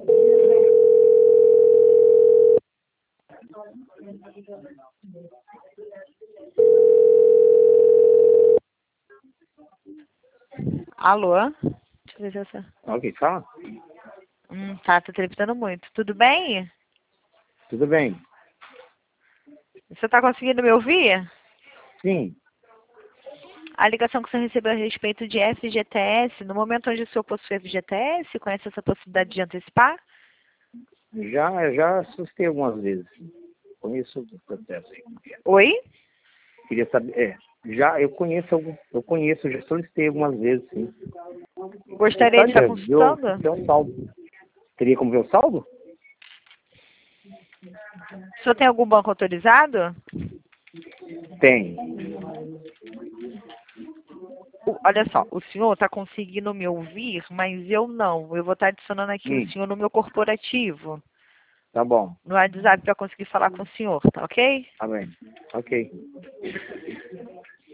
Alô? Deixa eu ver se essa... Ok, fala. Tá telefonando muito. Tudo bem? Tudo bem? Você tá conseguindo me ouvir? Sim. A ligação que você recebeu a respeito de FGTS, no momento onde o senhor possui FGTS, conhece essa possibilidade de antecipar? Já assustei algumas vezes. Conheço o processo aí. Oi? Queria saber. Eu conheço, já solicitei algumas vezes, sim. Gostaria de estar consultando? Tem um saldo. Teria como ver o saldo? O senhor tem algum banco autorizado? Tem. Olha só, o senhor está conseguindo me ouvir, mas eu não. Eu vou estar adicionando aqui o senhor no meu corporativo, Tá bom. no WhatsApp, para conseguir falar com o senhor, tá ok? Tá bem. Ok.